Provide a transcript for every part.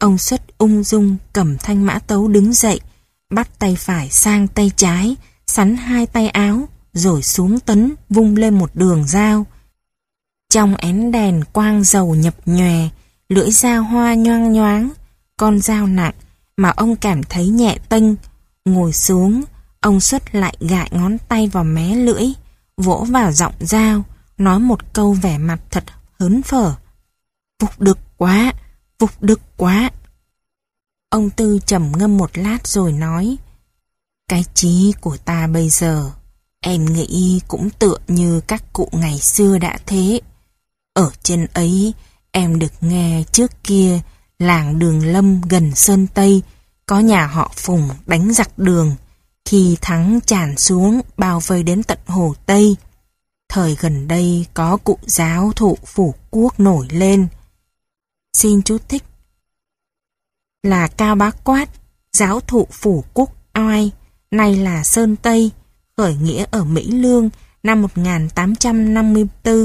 Ông Xuất ung dung cầm thanh mã tấu đứng dậy, bắt tay phải sang tay trái, sắn hai tay áo, rồi xuống tấn vung lên một đường dao. Trong én đèn quang dầu nhập nhòe, lưỡi dao hoa nhoang nhoáng, con dao nặng mà ông cảm thấy nhẹ tênh. Ngồi xuống, ông Xuất lại gại ngón tay vào mé lưỡi, vỗ vào giọng dao, nói một câu vẻ mặt thật hớn phở. Vục đực quá, vục đực quá. Ông Tư trầm ngâm một lát rồi nói, cái chí của ta bây giờ, em nghĩ cũng tựa như các cụ ngày xưa đã thế. Ở trên ấy, em được nghe trước kia, làng Đường Lâm gần Sơn Tây, có nhà họ Phùng đánh giặc Đường, khi thắng tràn xuống bao vây đến tận Hồ Tây. Thời gần đây có cụ giáo thụ Phủ Quốc nổi lên. Xin chú thích là Cao Bá Quát, giáo thụ Phủ Quốc Oai, nay là Sơn Tây, khởi nghĩa ở Mỹ Lương năm 1854.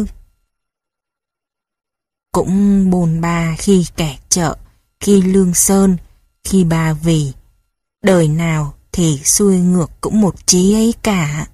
Cũng bồn ba khi kẻ chợ, khi Lương Sơn, khi Ba Vì. Đời nào thì xuôi ngược cũng một chí ấy cả.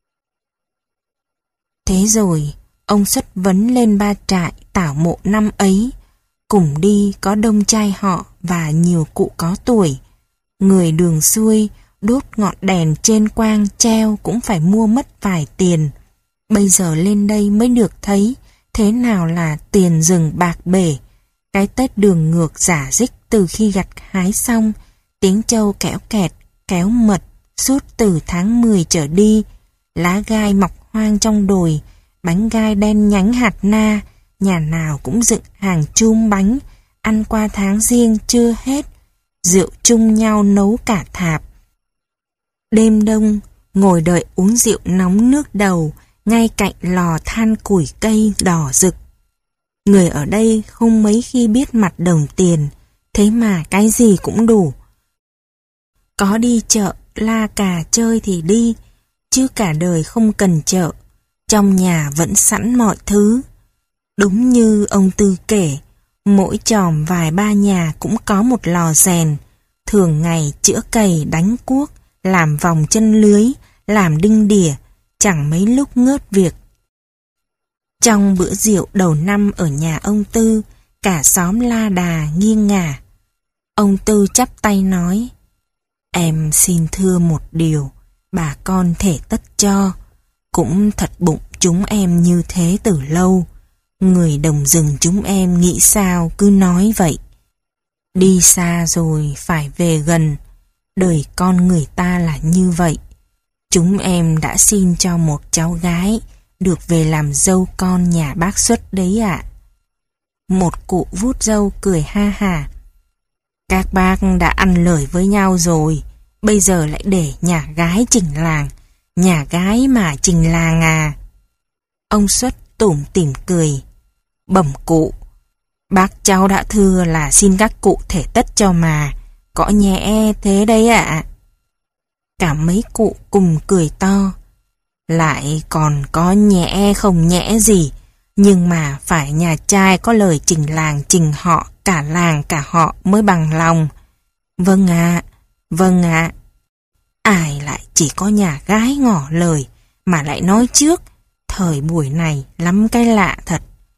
Thế rồi, ông Xuất vấn lên Ba Trại tảo mộ năm ấy. Cùng đi có đông trai họ và nhiều cụ có tuổi. Người đường xuôi đốt ngọn đèn trên quang treo cũng phải mua mất vài tiền. Bây giờ lên đây mới được thấy thế nào là tiền rừng bạc bể. Cái Tết đường ngược giả dích từ khi gặt hái xong, tiếng trâu kéo kẹt, kéo mật suốt từ tháng 10 trở đi. Lá gai mọc hoang trong đồi, bánh gai đen nhánh hạt na, nhà nào cũng dựng hàng chum bánh, ăn qua tháng riêng chưa hết, rượu chung nhau nấu cả thạp. Đêm đông, ngồi đợi uống rượu nóng nước đầu, ngay cạnh lò than củi cây đỏ rực. Người ở đây không mấy khi biết mặt đồng tiền, thế mà cái gì cũng đủ. Có đi chợ, la cà chơi thì đi, chứ cả đời không cần chợ, trong nhà vẫn sẵn mọi thứ. Đúng như ông Tư kể, mỗi chòm vài ba nhà cũng có một lò rèn, thường ngày chữa cày đánh cuốc, làm vòng chân lưới, làm đinh đỉa, chẳng mấy lúc ngớt việc. Trong bữa rượu đầu năm ở nhà ông Tư, cả xóm la đà nghiêng ngả. Ông Tư chắp tay nói, em xin thưa một điều, bà con thể tất cho, cũng thật bụng chúng em như thế từ lâu. Người đồng rừng chúng em nghĩ sao cứ nói vậy. Đi xa rồi phải về gần, đời con người ta là như vậy. Chúng em đã xin cho một cháu gái được về làm dâu con nhà bác Xuất đấy ạ. Một cụ vuốt râu cười ha hả. Các bác đã ăn lời với nhau rồi, bây giờ lại để nhà gái chỉnh làng. Nhà gái mà chỉnh làng à? Ông Xuất tủm tỉm cười. Bẩm cụ, bác cháu đã thưa là xin các cụ thể tất cho mà, có nhẹ thế đấy ạ. Cả mấy cụ cùng cười to. Lại còn có nhẹ không nhẹ gì, nhưng mà phải nhà trai có lời chỉnh làng chỉnh họ, cả làng cả họ mới bằng lòng. Vâng ạ, vâng ạ. Ai lại chỉ có nhà gái ngỏ lời mà lại nói trước, thời buổi này lắm cái lạ thật.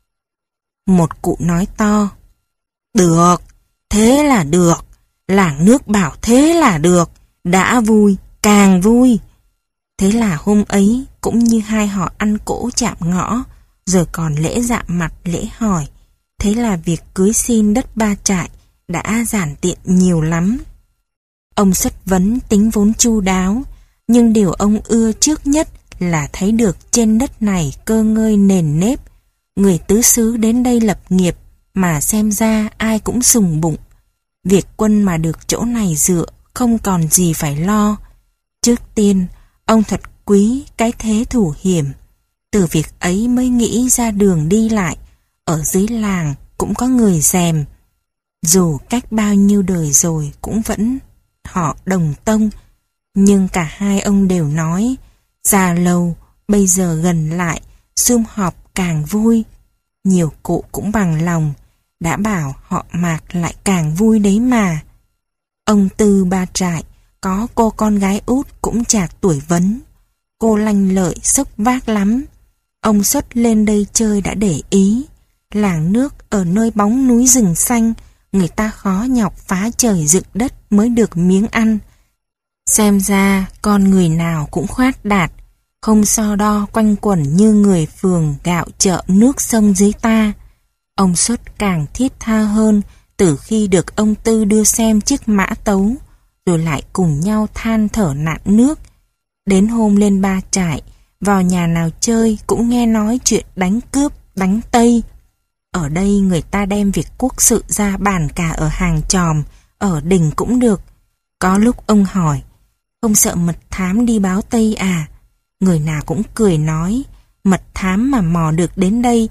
Một cụ nói to, được, thế là được, làng nước bảo thế là được, đã vui, càng vui. Thế là hôm ấy cũng như hai họ ăn cỗ chạm ngõ, giờ còn lễ dạ mặt lễ hỏi. Thế là việc cưới xin đất Ba Trại đã giản tiện nhiều lắm. Ông Xuất vấn tính vốn chu đáo, nhưng điều ông ưa trước nhất là thấy được trên đất này cơ ngơi nền nếp. Người tứ xứ đến đây lập nghiệp mà xem ra ai cũng sùng bụng. Việc quân mà được chỗ này dựa không còn gì phải lo. Trước tiên, ông thật quý cái thế thủ hiểm. Từ việc ấy mới nghĩ ra đường đi lại. Ở dưới làng cũng có người rèm. Dù cách bao nhiêu đời rồi cũng vẫn họ đồng tông. Nhưng cả hai ông đều nói, già lâu, bây giờ gần lại, sum họp càng vui. Nhiều cụ cũng bằng lòng, đã bảo họ Mạc lại càng vui đấy mà. Ông Tư Ba Trại có cô con gái út cũng chạc tuổi Vấn. Cô lanh lợi xốc vác lắm. Ông Xuất lên đây chơi đã để ý. Làng nước ở nơi bóng núi rừng xanh, người ta khó nhọc phá trời dựng đất mới được miếng ăn. Xem ra con người nào cũng khoát đạt, không so đo quanh quẩn như người phường gạo chợ nước sông dưới ta. Ông Xuất càng thiết tha hơn từ khi được ông Tư đưa xem chiếc mã tấu, rồi lại cùng nhau than thở nạn nước. Đến hôm lên Ba Trại, vào nhà nào chơi cũng nghe nói chuyện đánh cướp, đánh Tây. Ở đây người ta đem việc quốc sự ra bàn cả ở hàng chòm, ở đình cũng được. Có lúc ông hỏi, không sợ mật thám đi báo Tây à? Người nào cũng cười nói, mật thám mà mò được đến đây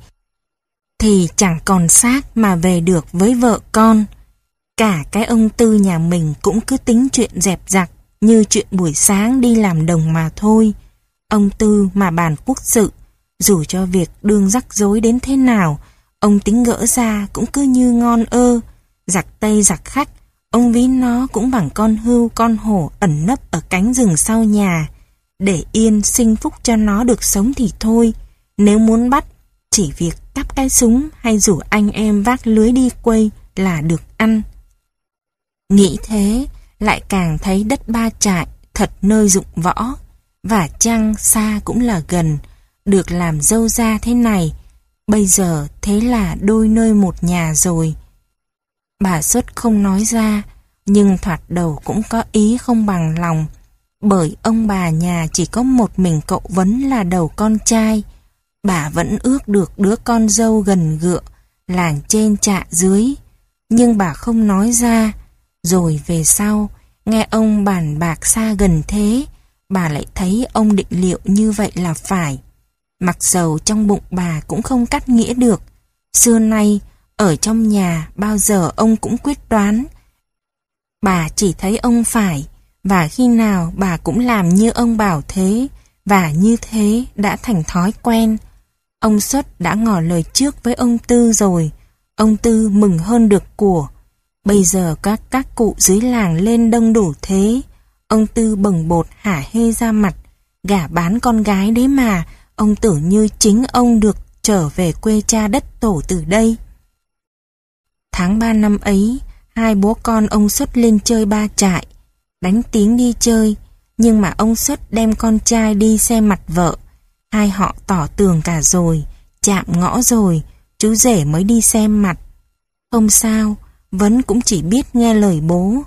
thì chẳng còn xác mà về được với vợ con. Cả cái ông Tư nhà mình cũng cứ tính chuyện dẹp dặt như chuyện buổi sáng đi làm đồng mà thôi. Ông Tư mà bàn quốc sự, dù cho việc đương rắc rối đến thế nào, ông tính gỡ ra cũng cứ như ngon ơ. Giặc Tây giặc khách, ông ví nó cũng bằng con hươu con hổ ẩn nấp ở cánh rừng sau nhà. Để yên sinh phúc cho nó được sống thì thôi. Nếu muốn bắt, chỉ việc cắp cái súng hay rủ anh em vác lưới đi quây là được ăn. Nghĩ thế, lại càng thấy đất Ba Trại thật nơi dụng võ. Và chăng xa cũng là gần, được làm dâu ra thế này, bây giờ thế là đôi nơi một nhà rồi. Bà Xuất không nói ra, nhưng thoạt đầu cũng có ý không bằng lòng, bởi ông bà nhà chỉ có một mình cậu Vấn là đầu con trai. Bà vẫn ước được đứa con dâu gần gựa, làng trên chạ dưới, nhưng bà không nói ra. Rồi về sau, nghe ông bàn bạc xa gần thế, bà lại thấy ông định liệu như vậy là phải. Mặc dầu trong bụng bà cũng không cắt nghĩa được. Xưa nay, ở trong nhà bao giờ ông cũng quyết đoán. Bà chỉ thấy ông phải, và khi nào bà cũng làm như ông bảo thế, và như thế đã thành thói quen. Ông Xuất đã ngỏ lời trước với ông Tư rồi. Ông Tư mừng hơn được của. Bây giờ các cụ dưới làng lên đông đủ thế, ông Tư bồng bột hả hê ra mặt, gả bán con gái đấy mà, ông tưởng như chính ông được trở về quê cha đất tổ từ đây. Tháng 3 năm ấy, hai bố con ông Xuất lên chơi Ba Trại, đánh tiếng đi chơi, nhưng mà ông Xuất đem con trai đi xem mặt vợ. Hai họ tỏ tường cả rồi, chạm ngõ rồi, chú rể mới đi xem mặt. Không sao, Vấn cũng chỉ biết nghe lời bố.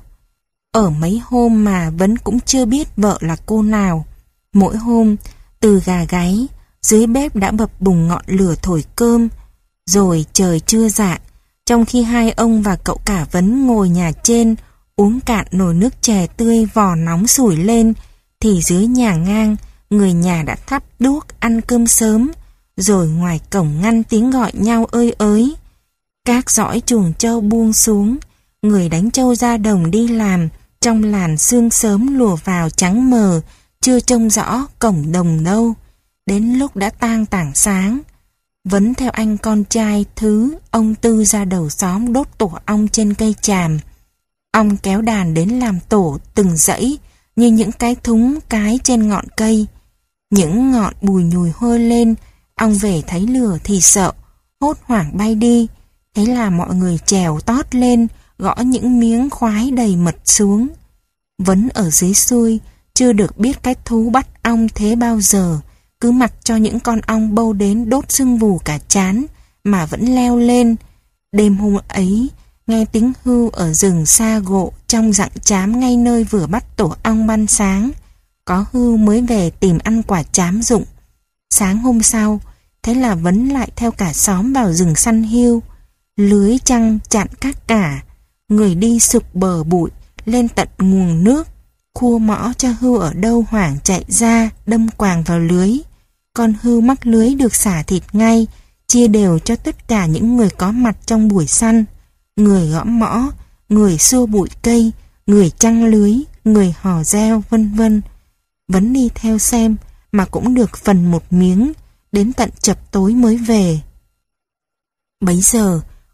Ở mấy hôm mà Vấn cũng chưa biết vợ là cô nào. Mỗi hôm, từ gà gáy, dưới bếp đã bập bùng ngọn lửa thổi cơm. Rồi trời trưa rạng, trong khi hai ông và cậu cả Vấn ngồi nhà trên, uống cạn nồi nước chè tươi vò nóng sủi lên, thì dưới nhà ngang, người nhà đã thắp đuốc ăn cơm sớm, rồi ngoài cổng ngăn tiếng gọi nhau ơi ới. Các dõi chuồng trâu buông xuống, người đánh trâu ra đồng đi làm, trong làn sương sớm lùa vào trắng mờ, chưa trông rõ cổng đồng đâu. Đến lúc đã tang tảng sáng, Vấn theo anh con trai Thứ, ông Tư ra đầu xóm đốt tổ ong trên cây tràm. Ong kéo đàn đến làm tổ từng dãy như những cái thúng cái trên ngọn cây. Những ngọn bùi nhùi hôi lên, ong về thấy lửa thì sợ, hốt hoảng bay đi. Thế là mọi người trèo tót lên, gõ những miếng khoái đầy mật xuống. Vấn ở dưới xuôi, chưa được biết cái thú bắt ong thế bao giờ, cứ mặc cho những con ong bâu đến đốt sưng vù cả trán, mà vẫn leo lên. Đêm hôm ấy, nghe tiếng hưu ở rừng xa gộ trong rặng trám ngay nơi vừa bắt tổ ong ban sáng. Có hưu mới về tìm ăn quả trám rụng. Sáng hôm sau, thế là Vấn lại theo cả xóm vào rừng săn hưu. Lưới trăng chặn các cả, người đi sụp bờ bụi, lên tận nguồn nước, khua mõ cho hưu ở đâu hoảng chạy ra, đâm quàng vào lưới. Con hưu mắc lưới được xả thịt ngay, chia đều cho tất cả những người có mặt trong buổi săn. Người gõ mõ, người xua bụi cây, người trăng lưới, người hò reo, vân vân. Vấn đi theo xem, mà cũng được phần một miếng, đến tận chập tối mới về. Bấy giờ,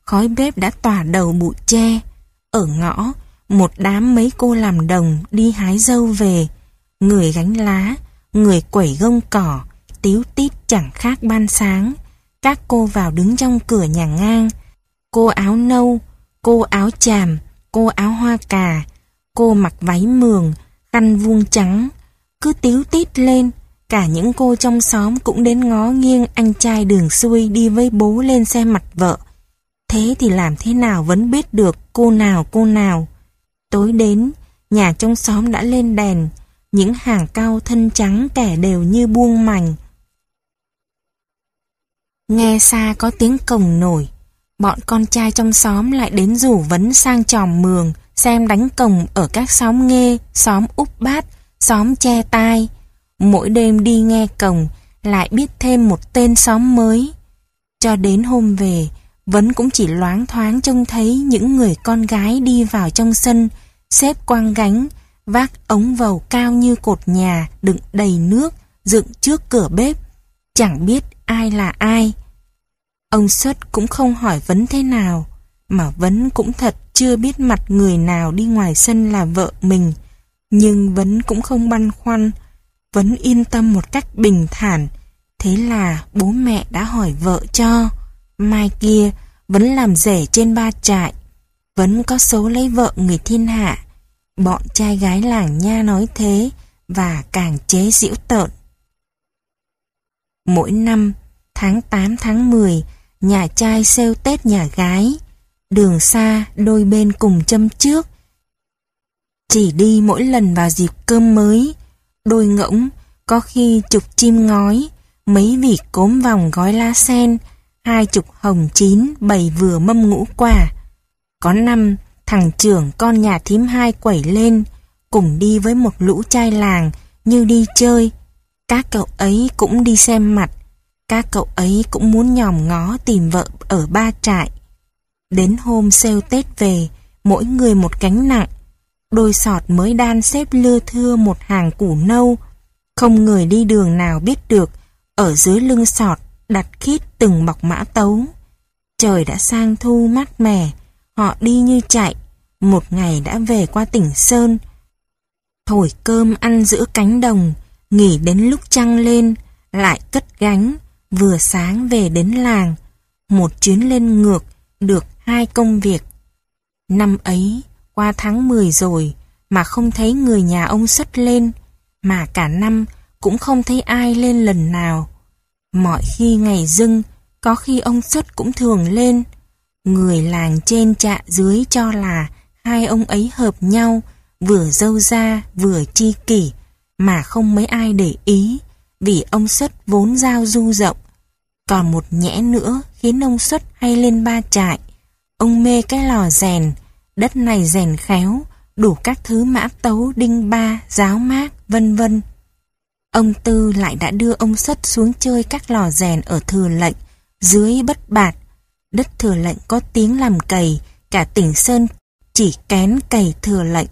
khói bếp đã tỏa đầu bụi tre. Ở ngõ, một đám mấy cô làm đồng đi hái dâu về, người gánh lá, người quẩy gông cỏ, tíu tít chẳng khác ban sáng. Các cô vào đứng trong cửa nhà ngang, cô áo nâu, cô áo chàm, cô áo hoa cà, cô mặc váy mường, khăn vuông trắng, cứ tíu tít lên. Cả những cô trong xóm cũng đến ngó nghiêng anh trai đường xuôi đi với bố lên xem mặt vợ. Thế thì làm thế nào vẫn biết được cô nào. Tối đến, nhà trong xóm đã lên đèn, những hàng cau thân trắng kẻ đều như buông mành. Nghe xa có tiếng cồng nổi, bọn con trai trong xóm lại đến rủ vấn sang Tròm Mường xem đánh cồng ở các xóm Nghê, xóm Úp Bát, xóm Che Tai. Mỗi đêm đi nghe cồng lại biết thêm một tên xóm mới. Cho đến hôm về, Vấn cũng chỉ loáng thoáng trông thấy những người con gái đi vào trong sân, xếp quang gánh, vác ống vầu cao như cột nhà đựng đầy nước, dựng trước cửa bếp. Chẳng biết ai là ai. Ông Xuất cũng không hỏi Vấn thế nào, mà Vấn cũng thật chưa biết mặt người nào đi ngoài sân là vợ mình. Nhưng Vấn cũng không băn khoăn, Vấn yên tâm một cách bình thản. Thế là bố mẹ đã hỏi vợ cho. Mai kia, Vấn làm rể trên Ba Trại. Vấn có số lấy vợ người thiên hạ. Bọn trai gái làng nha nói thế, và càng chế giễu tợn. Mỗi năm, tháng 8 tháng 10, nhà trai xêu Tết nhà gái. Đường xa, đôi bên cùng châm trước. Chỉ đi mỗi lần vào dịp cơm mới. Đôi ngỗng, có khi chục chim ngói, mấy vỉ cốm vòng gói lá sen, 20 hồng chín bày vừa mâm ngũ quả. Có năm, thằng trưởng con nhà thím hai quẩy lên, cùng đi với một lũ trai làng như đi chơi. Các cậu ấy cũng đi xem mặt, các cậu ấy cũng muốn nhòm ngó tìm vợ ở Ba Trại. Đến hôm xêu Tết về, mỗi người một gánh nặng. Đôi sọt mới đan xếp lưa thưa một hàng củ nâu. Không người đi đường nào biết được, ở dưới lưng sọt đặt khít từng bọc mã tấu. Trời đã sang thu mát mẻ, họ đi như chạy. Một ngày đã về qua tỉnh Sơn. Thổi cơm ăn giữa cánh đồng, nghỉ đến lúc trăng lên, lại cất gánh, vừa sáng về đến làng. Một chuyến lên ngược, được 2 công việc. Năm ấy, qua tháng 10 rồi, mà không thấy người nhà ông Xuất lên, mà cả năm cũng không thấy ai lên lần nào. Mọi khi ngày dưng, có khi ông Xuất cũng thường lên. Người làng trên chạ dưới cho là hai ông ấy hợp nhau, vừa dâu da vừa chi kỷ, mà không mấy ai để ý, vì ông Xuất vốn giao du rộng. Còn một nhẽ nữa khiến ông Xuất hay lên Ba Trại. Ông mê cái lò rèn, đất này rèn khéo, đủ các thứ mã tấu, đinh ba, giáo mác, vân vân. Ông Tư lại đã đưa ông Xuất xuống chơi các lò rèn ở Thừa Lệnh, dưới Bất Bạt. Đất Thừa Lệnh có tiếng làm cày, cả tỉnh Sơn chỉ kén cày Thừa Lệnh.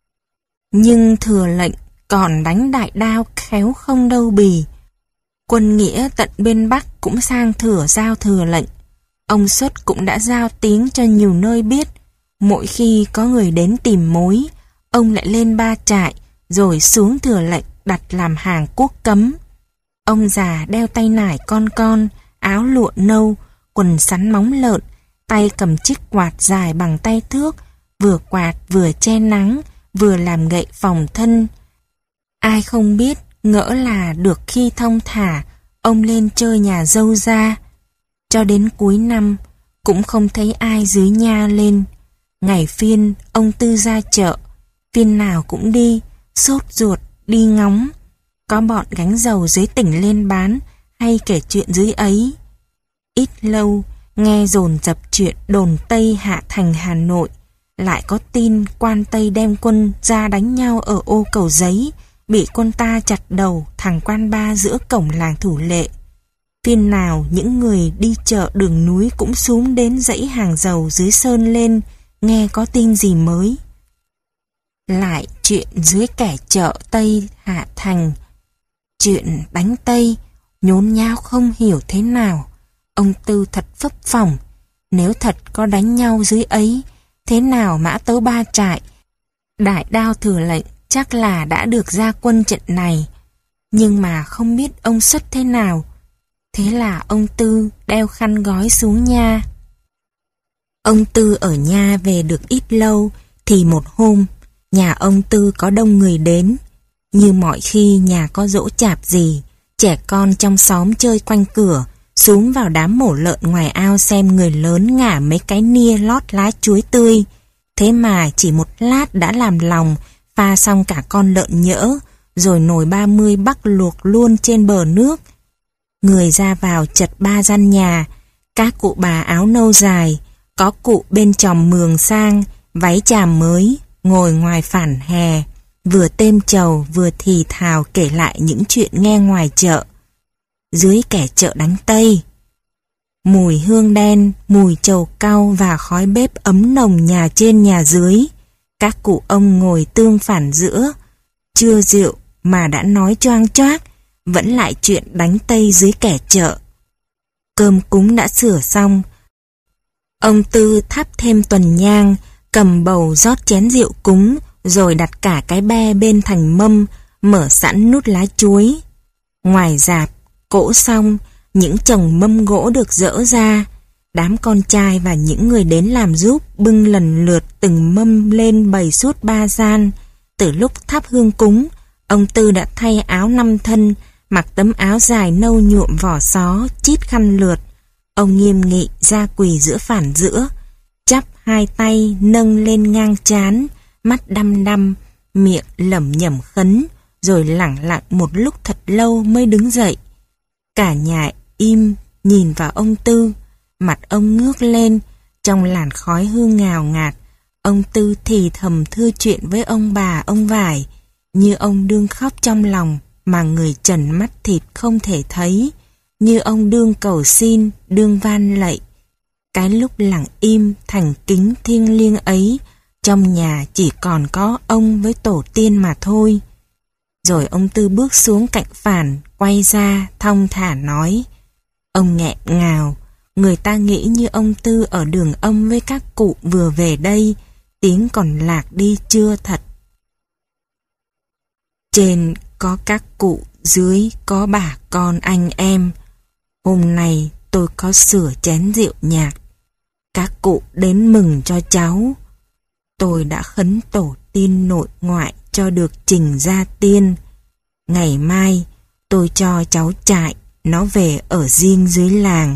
Nhưng Thừa Lệnh còn đánh đại đao khéo không đâu bì. Quân nghĩa tận bên Bắc cũng sang thửa giao Thừa Lệnh. Ông Xuất cũng đã giao tiếng cho nhiều nơi biết. Mỗi khi có người đến tìm mối, ông lại lên Ba Trại, rồi xuống Thừa Lệnh đặt làm hàng quốc cấm. Ông già đeo tay nải con, áo lụa nâu, quần sắn móng lợn, tay cầm chiếc quạt dài bằng tay thước, vừa quạt vừa che nắng, vừa làm gậy phòng thân. Ai không biết, ngỡ là được khi thong thả, ông lên chơi nhà dâu ra. Cho đến cuối năm, cũng không thấy ai dưới nha lên. Ngày phiên, ông Tư ra chợ, phiên nào cũng đi, sốt ruột, đi ngóng. Có bọn gánh dầu dưới tỉnh lên bán, hay kể chuyện dưới ấy. Ít lâu, nghe dồn dập chuyện đồn Tây hạ thành Hà Nội. Lại có tin quan Tây đem quân ra đánh nhau ở ô Cầu Giấy, bị quân ta chặt đầu thằng quan ba giữa cổng làng Thủ Lệ. Phiên nào những người đi chợ đường núi cũng xúm đến dãy hàng dầu dưới sơn lên, nghe có tin gì mới. Lại chuyện dưới kẻ chợ Tây hạ thành, chuyện đánh Tây, nhốn nháo không hiểu thế nào. Ông Tư thật phấp phỏng, Nếu thật có đánh nhau dưới ấy, thế nào Mã Tấu Ba Trại, đại đao thừa lệnh chắc là đã được ra quân trận này. Nhưng mà không biết ông Xuất thế nào. Thế là ông Tư đeo khăn gói xuống nha. Ông Tư ở nha về được ít lâu, thì một hôm, nhà ông Tư có đông người đến. Như mọi khi nhà có giỗ chạp gì, trẻ con trong xóm chơi quanh cửa, xuống vào đám mổ lợn ngoài ao xem người lớn ngả mấy cái nia lót lá chuối tươi. Thế mà chỉ một lát đã làm lòng, pha xong cả con lợn nhỡ, rồi nồi 30 bắc luộc luôn trên bờ nước. Người ra vào chật 3 gian nhà, các cụ bà áo nâu dài, có cụ bên chòm mường sang, váy chàm mới, ngồi ngoài phản hè, vừa têm trầu vừa thì thào kể lại những chuyện nghe ngoài chợ. Dưới kẻ chợ đánh Tây, mùi hương đen, mùi trầu cau và khói bếp ấm nồng nhà trên nhà dưới. Các cụ ông ngồi tương phản giữa, chưa rượu mà đã nói choang choác, vẫn lại chuyện đánh Tây dưới kẻ chợ. Cơm cúng đã sửa xong, ông Tư thắp thêm tuần nhang, cầm bầu rót chén rượu cúng, rồi đặt cả cái be bên thành mâm, mở sẵn nút lá chuối. Ngoài rạp, cỗ xong, những chồng mâm gỗ được dỡ ra. Đám con trai và những người đến làm giúp bưng lần lượt từng mâm lên bày suốt 3 gian. Từ lúc thắp hương cúng, ông Tư đã thay áo 5 thân, mặc tấm áo dài nâu nhuộm vỏ xó, chít khăn lượt. Ông nghiêm nghị ra quỳ giữa phản giữa, chắp 2 tay nâng lên ngang trán, mắt đăm đăm, miệng lẩm nhẩm khấn, rồi lẳng lặng một lúc thật lâu mới đứng dậy. Cả nhà im nhìn vào ông Tư, mặt ông ngước lên, trong làn khói hương ngào ngạt. Ông Tư thì thầm thưa chuyện với ông bà ông Vải, như ông đương khóc trong lòng mà người trần mắt thịt không thể thấy, như ông đương cầu xin, đương van lạy. Cái lúc lặng im thành kính thiêng liêng ấy, trong nhà chỉ còn có ông với tổ tiên mà thôi. Rồi ông Tư bước xuống cạnh phản, quay ra thong thả nói. Ông nghẹn ngào, người ta nghĩ như ông Tư ở đường âm với các cụ vừa về đây, tiếng còn lạc đi chưa thật. Trên có các cụ, dưới có bà con anh em. Hôm nay tôi có sửa chén rượu nhạc. Các cụ đến mừng cho cháu. Tôi đã khấn tổ tiên nội ngoại cho được trình ra tiên. Ngày mai tôi cho cháu Trại nó về ở riêng dưới làng.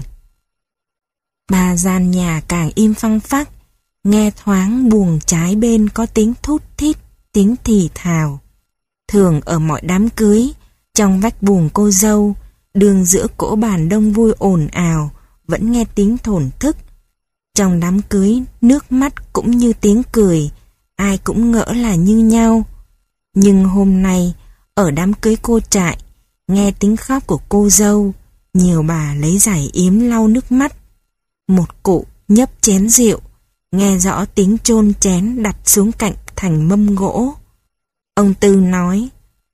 3 gian nhà càng im phăng phắc, nghe thoáng buồng trái bên có tiếng thút thít, tiếng thì thào. Thường ở mọi đám cưới, trong vách buồng cô dâu, đường giữa cỗ bàn đông vui ồn ào, vẫn nghe tiếng thổn thức. Trong đám cưới, nước mắt cũng như tiếng cười, ai cũng ngỡ là như nhau. Nhưng hôm nay, ở đám cưới cô Trại, nghe tiếng khóc của cô dâu, nhiều bà lấy giày yếm lau nước mắt. Một cụ nhấp chén rượu, nghe rõ tiếng chôn chén đặt xuống cạnh thành mâm gỗ. Ông Tư nói,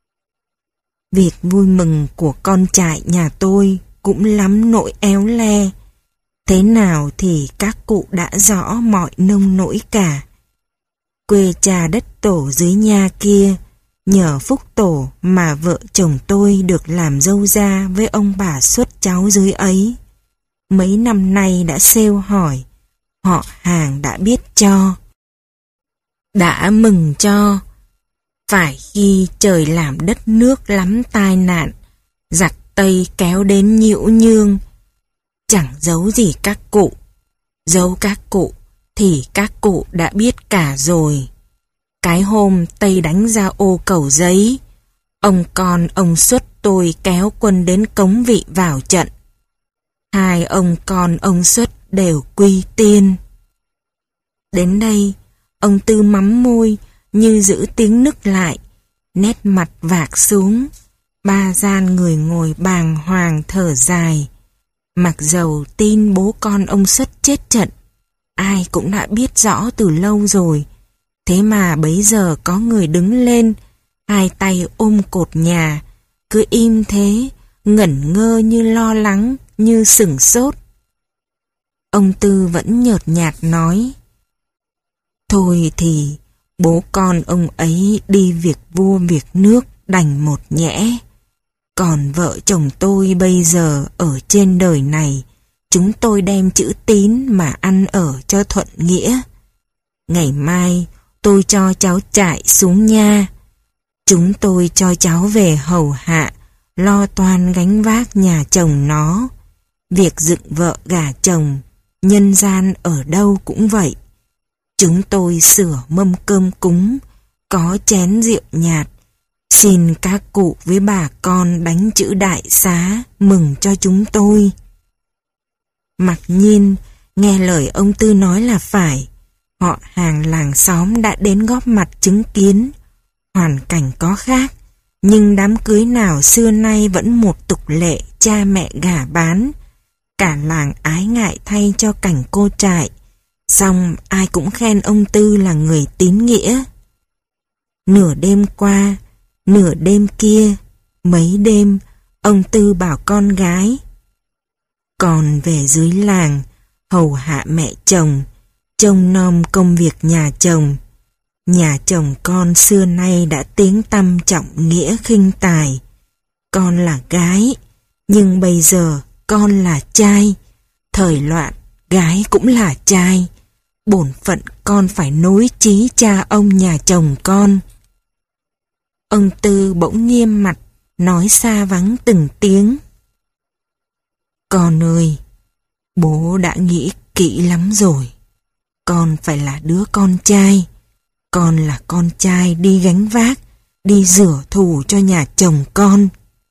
việc vui mừng của con Trại nhà tôi cũng lắm nỗi éo le. Thế nào thì các cụ đã rõ mọi nông nỗi cả. Quê cha đất tổ dưới nha kia, nhờ phúc tổ mà vợ chồng tôi được làm dâu ra với ông bà xuất cháu dưới ấy. Mấy năm nay đã xêu hỏi, họ hàng đã biết cho, đã mừng cho. Phải khi trời làm đất nước lắm tai nạn, giặc Tây kéo đến nhiễu nhương, chẳng giấu gì các cụ. Giấu các cụ thì các cụ đã biết cả rồi. Cái hôm Tây đánh ra ô Cầu Giấy, ông con ông Xuất tôi kéo quân đến Cống Vị vào trận. 2 ông con ông Xuất đều quy tiên. Đến đây, ông Tư mắm môi như giữ tiếng nức lại, nét mặt vạc xuống. 3 gian người ngồi bàng hoàng thở dài. Mặc dầu tin bố con ông Xuất chết trận, ai cũng đã biết rõ từ lâu rồi. Thế mà bấy giờ có người đứng lên, 2 tay ôm cột nhà, cứ im thế, ngẩn ngơ như lo lắng, như sửng sốt. Ông Tư vẫn nhợt nhạt nói: thôi thì bố con ông ấy đi việc vua việc nước đành một nhẽ. Còn vợ chồng tôi bây giờ ở trên đời này, chúng tôi đem chữ tín mà ăn ở cho thuận nghĩa. Ngày mai tôi cho cháu chạy xuống nha. Chúng tôi cho cháu về hầu hạ, lo toan gánh vác nhà chồng nó. Việc dựng vợ gả chồng, nhân gian ở đâu cũng vậy. Chúng tôi sửa mâm cơm cúng, có chén rượu nhạt. Xin các cụ với bà con đánh chữ đại xá mừng cho chúng tôi. Mặc nhiên, nghe lời ông Tư nói là phải. Họ hàng làng xóm đã đến góp mặt chứng kiến. Hoàn cảnh có khác, nhưng đám cưới nào xưa nay vẫn một tục lệ cha mẹ gả bán. Cả làng ái ngại thay cho cảnh cô trại. Xong ai cũng khen ông Tư là người tín nghĩa. Nửa đêm qua, nửa đêm kia, mấy đêm, ông Tư bảo con gái: còn về dưới làng, hầu hạ mẹ chồng, trông nom công việc nhà chồng. Nhà chồng con xưa nay đã tiếng tăm trọng nghĩa khinh tài. Con là gái, nhưng bây giờ con là trai. Thời loạn, gái cũng là trai. Bổn phận con phải nối chí cha ông nhà chồng con. Ông Tư bỗng nghiêm mặt, nói xa vắng từng tiếng: con ơi, bố đã nghĩ kỹ lắm rồi. Con phải là đứa con trai. Con là con trai đi gánh vác, đi rửa thù cho nhà chồng con.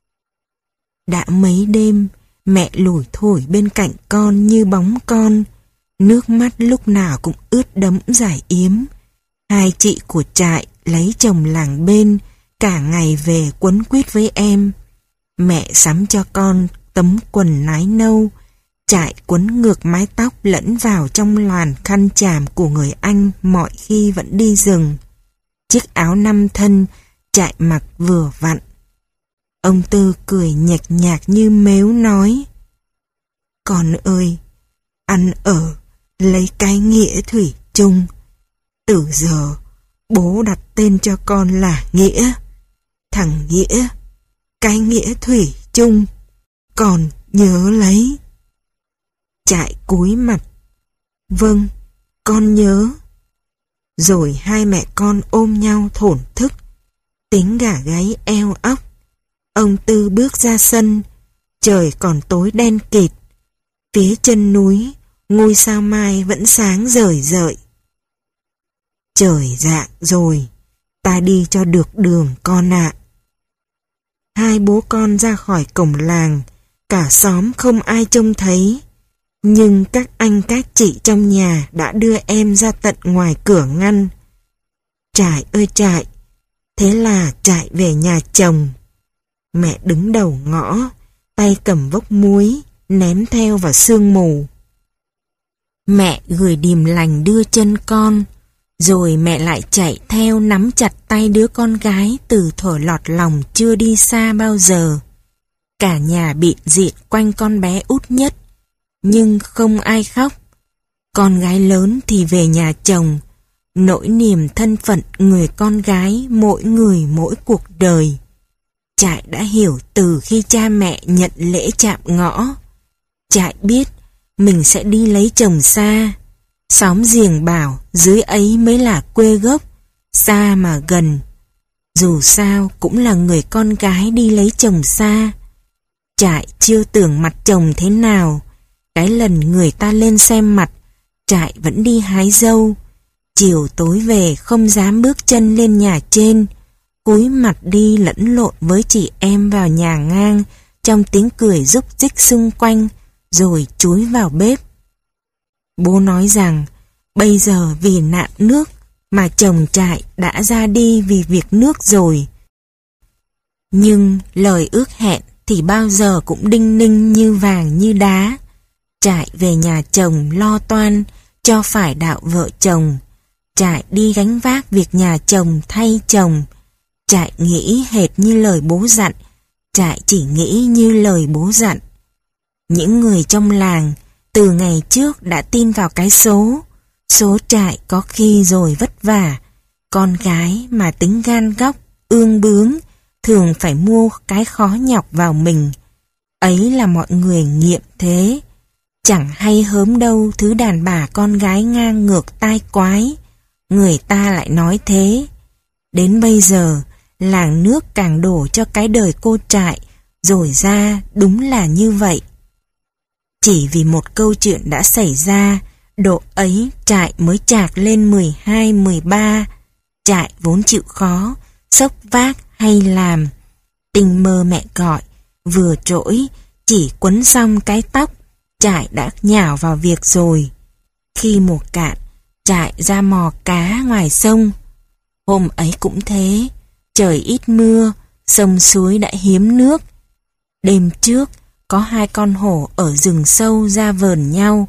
Đã mấy đêm, mẹ lủi thổi bên cạnh con như bóng con. Nước mắt lúc nào cũng ướt đẫm dải yếm. Hai chị của trại lấy chồng làng bên, cả ngày về quấn quýt với em. Mẹ sắm cho con tấm quần nái nâu, trại quấn ngược mái tóc lẫn vào trong làn khăn chàm của người anh mọi khi vẫn đi rừng. Chiếc áo 5 thân trại mặc vừa vặn. Ông Tư cười nhệch nhạc như mếu nói: con ơi, ăn ở lấy cái nghĩa thủy chung. Từ giờ bố đặt tên cho con là Nghĩa. Thằng Nghĩa, cái nghĩa thủy chung, con nhớ lấy. Trại cúi mặt: vâng, con nhớ. Rồi hai mẹ con ôm nhau thổn thức. Tiếng gà gáy eo óc. Ông Tư bước ra sân. Trời còn tối đen kịt. Phía chân núi, ngôi sao mai vẫn sáng rời rợi. Trời rạng rồi, ta đi cho được đường con ạ. Hai bố con ra khỏi cổng làng, cả xóm không ai trông thấy. Nhưng các anh các chị trong nhà đã đưa em ra tận ngoài cửa ngăn. Trại ơi trại, thế là trại về nhà chồng. Mẹ đứng đầu ngõ, tay cầm vốc muối, ném theo vào sương mù. Mẹ gửi điềm lành đưa chân con, rồi mẹ lại chạy theo nắm chặt tay đứa con gái từ thuở lọt lòng chưa đi xa bao giờ. Cả nhà bịt dịt quanh con bé út nhất, nhưng không ai khóc. Con gái lớn thì về nhà chồng, nỗi niềm thân phận người con gái mỗi người mỗi cuộc đời. Trại đã hiểu từ khi cha mẹ nhận lễ chạm ngõ. Trại biết mình sẽ đi lấy chồng xa. Xóm giềng bảo dưới ấy mới là quê gốc, xa mà gần. Dù sao cũng là người con gái đi lấy chồng xa. Trại chưa tưởng mặt chồng thế nào. Cái lần người ta lên xem mặt, trại vẫn đi hái dâu. Chiều tối về không dám bước chân lên nhà trên, cúi mặt đi lẫn lộn với chị em vào nhà ngang trong tiếng cười rúc rích xung quanh, rồi chúi vào bếp. Bố nói rằng bây giờ vì nạn nước mà chồng trại đã ra đi vì việc nước rồi. Nhưng lời ước hẹn thì bao giờ cũng đinh ninh như vàng như đá. Trại về nhà chồng lo toan cho phải đạo vợ chồng. Trại đi gánh vác việc nhà chồng thay chồng. Trại nghĩ hệt như lời bố dặn. Trại chỉ nghĩ như lời bố dặn. Những người trong làng, Từ ngày trước đã tin vào cái số trại có khi rồi vất vả. Con gái mà tính gan góc, ương bướng, thường phải mua cái khó nhọc vào mình. Ấy là mọi người nghiệm thế. Chẳng hay hớm đâu thứ đàn bà con gái ngang ngược tai quái. Người ta lại nói thế. Đến bây giờ, làng nước càng đổ cho cái đời cô trại, rồi ra đúng là như vậy. Chỉ vì một câu chuyện đã xảy ra, độ ấy trại mới chạc lên 12, 13. Trại vốn chịu khó, xốc vác hay làm. Tình mơ mẹ gọi, vừa trỗi, chỉ quấn xong cái tóc, trại đã nhào vào việc rồi. Khi mùa cạn, trại ra mò cá ngoài sông. Hôm ấy cũng thế, trời ít mưa, sông suối đã hiếm nước. Đêm trước, có 2 con hổ ở rừng sâu ra vờn nhau.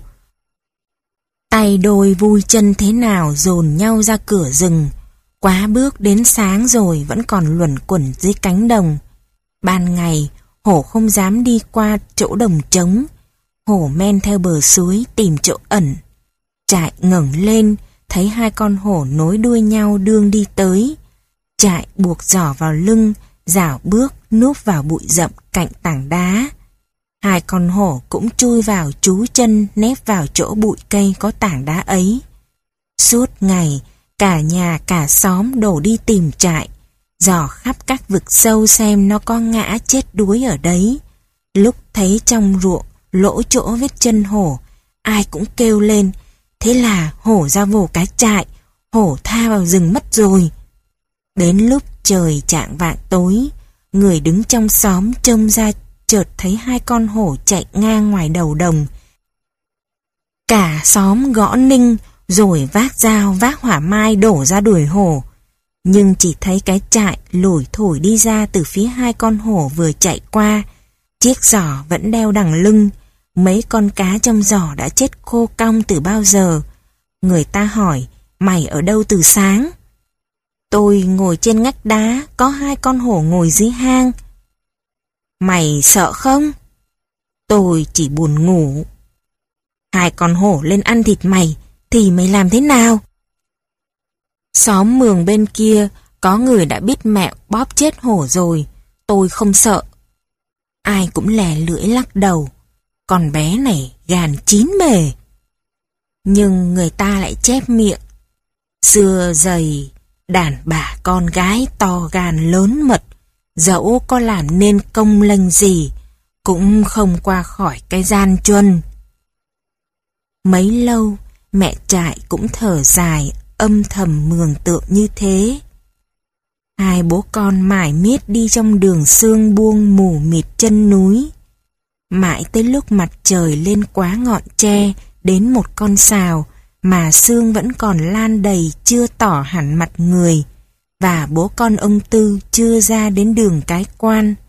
Tay đôi vui chân thế nào dồn nhau ra cửa rừng. Quá bước đến sáng rồi vẫn còn luẩn quẩn dưới cánh đồng. Ban ngày, hổ không dám đi qua chỗ đồng trống. Hổ men theo bờ suối tìm chỗ ẩn. Trại ngẩng lên, thấy 2 con hổ nối đuôi nhau đương đi tới. Trại buộc giỏ vào lưng, rảo bước núp vào bụi rậm cạnh tảng đá. 2 con hổ cũng chui vào trú chân nép vào chỗ bụi cây có tảng đá ấy. Suốt ngày, cả nhà cả xóm đổ đi tìm trại, dò khắp các vực sâu xem nó có ngã chết đuối ở đấy. Lúc thấy trong ruộng lỗ chỗ vết chân hổ, ai cũng kêu lên, thế là hổ ra vồ cái trại, hổ tha vào rừng mất rồi. Đến lúc trời chạng vạng tối, người đứng trong xóm trông ra chợt thấy 2 con hổ chạy ngang ngoài đầu đồng. Cả xóm gõ ninh rồi vác dao vác hỏa mai đổ ra đuổi hổ. Nhưng chỉ thấy cái trại lủi thủi đi ra từ phía 2 con hổ vừa chạy qua. Chiếc giỏ vẫn đeo đằng lưng. Mấy con cá trong giỏ đã chết khô cong từ bao giờ. Người ta hỏi, mày ở đâu từ sáng? Tôi ngồi trên ngách đá, có 2 con hổ ngồi dưới hang. Mày sợ không? Tôi chỉ buồn ngủ. 2 con hổ lên ăn thịt mày, thì mày làm thế nào? Xóm mường bên kia, có người đã biết mẹo bóp chết hổ rồi, tôi không sợ. Ai cũng lè lưỡi lắc đầu, con bé này gàn chín bề. Nhưng người ta lại chép miệng, xưa dày, đàn bà con gái to gan lớn mật, dẫu có làm nên công lênh gì, cũng không qua khỏi cái gian truân. Mấy lâu, mẹ trại cũng thở dài, âm thầm mường tượng như thế. 2 bố con mải miết đi trong đường sương buông mù mịt chân núi. Mãi tới lúc mặt trời lên quá ngọn tre, đến một con sào, mà sương vẫn còn lan đầy chưa tỏ hẳn mặt người, và bố con ông Tư chưa ra đến đường cái quan.